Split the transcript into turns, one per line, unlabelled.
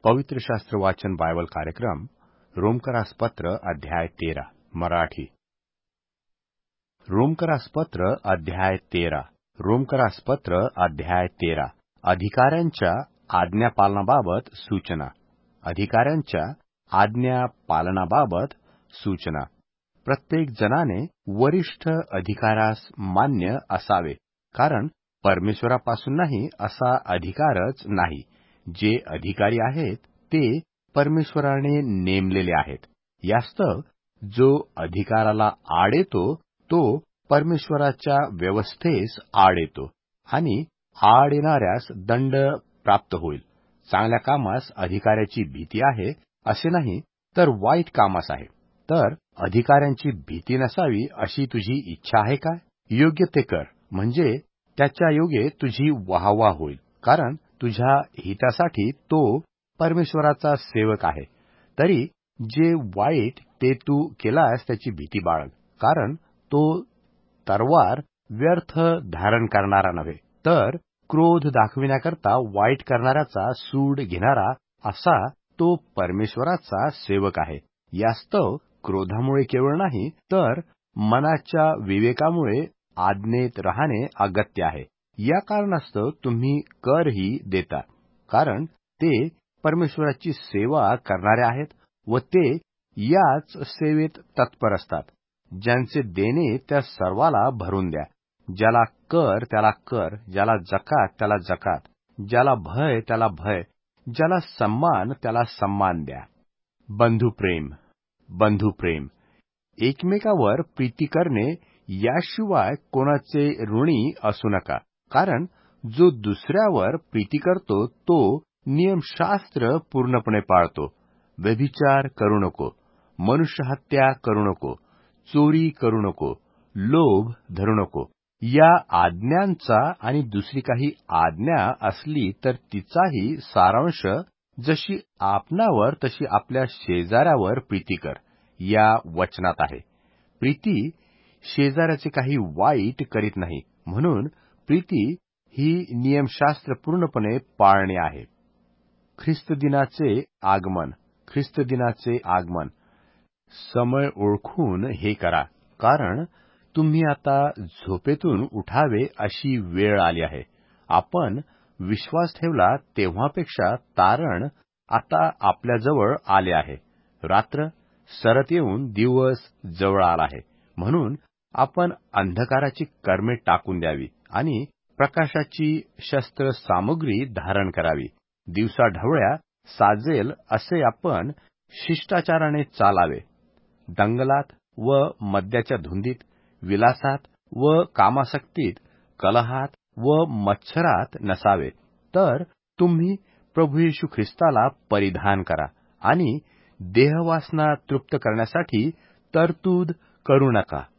पवित्र शास्त्र वाचन बायबल कार्यक्रम रोमकरास पत्र अध्याय 13 मराठी। रोमकरास पत्र अध्याय 13 रोमकरास पत्र अध्याय 13 अधिकाऱ्यांच्या आज्ञापालनाबाबत सूचना। अधिकाऱ्यांच्या आज्ञापालनाबाबत सूचना। प्रत्येक जणाने वरिष्ठ अधिकारास मान्य असावे, कारण परमेश्वरापासून नाही असा अधिकारच नाही। जे अधिकारी आहेत ते परमेश्वराने नेमलेले आहेत। यास्तव जो अधिकाराला आड येतो तो परमेश्वराच्या व्यवस्थेस आड येतो आणि आड येणाऱ्यास दंड प्राप्त होईल। चांगल्या कामास अधिकाऱ्याची भीती आहे असे नाही, तर वाईट कामास आहे। तर अधिकाऱ्यांची भीती नसावी अशी तुझी इच्छा आहे काय? योग्य ते कर, म्हणजे त्याच्या योगे तुझी वाहवा होईल, कारण तुझ्या हितासाठी तो परमेश्वराचा सेवक आहे। तरी जे वाईट ते तू केलास त्याची भीती बाळग, कारण तो तरवार व्यर्थ धारण करणारा नव्हे, तर क्रोध दाखविण्याकरता वाईट करणाऱ्याचा सूड घेणारा असा तो परमेश्वराचा सेवक आहे। यास्तव क्रोधामुळे केवळ नाही, तर मनाच्या विवेकामुळे आज्ञेत राहणे अगत्य आहे। या कारणास्तव तुम्ही करही देता, कारण ते परमेश्वराची सेवा करणारे आहेत व ते याच सेवेत तत्पर असतात। ज्यांचे देणे त्या सर्वाला भरून द्या। ज्याला कर त्याला कर, ज्याला जकात त्याला जकात, ज्याला भय त्याला भय, ज्याला सन्मान त्याला सन्मान द्या। बंधुप्रेम एकमेकावर प्रीती करणे, याशिवाय कोणाचे ऋणी असू नका, कारण जो दुसऱ्यावर प्रीती करतो तो नियमशास्त्र पूर्णपणे पाळतो। व्यभिचार करू नको, मनुष्यहत्या करू नको, चोरी करू नको, लोभ धरू नको। या आज्ञांचा आणि दुसरी काही आज्ञा असली तर तिचाही सारांश, जशी आपणावर तशी आपल्या शेजाऱ्यावर प्रीती कर, या वचनात आहे। प्रीती शेजाऱ्याचे काही वाईट करीत नाही, म्हणून प्रीती ही नियमशास्त्र पूर्णपणे पाळणे आहे। ख्रिस्त दिनाचे आगमन समय ओळखून हे करा, कारण तुम्ही आता झोपेतून उठावे अशी वेळ आली आहे। आपण विश्वास ठेवला तेव्हापेक्षा तारण आता आपल्याजवळ आले आहे। रात्र सरत येऊन दिवस जवळ आला आहे, म्हणून आपण अंधकाराची कर्मे टाकून द्यावी आणि प्रकाशाची शस्त्र सामुग्री धारण करावी। दिवसा ढवळ्या साजेल असे आपण शिष्टाचाराने चालावे। दंगलात व मद्याच्या धुंदीत, विलासात व कामासक्तीत, कलहात व मत्सरात नसावे, तर तुम्ही प्रभू येशू ख्रिस्ताला परिधान करा आणि देहवासना तृप्त करण्यासाठी तरतूद करू नका।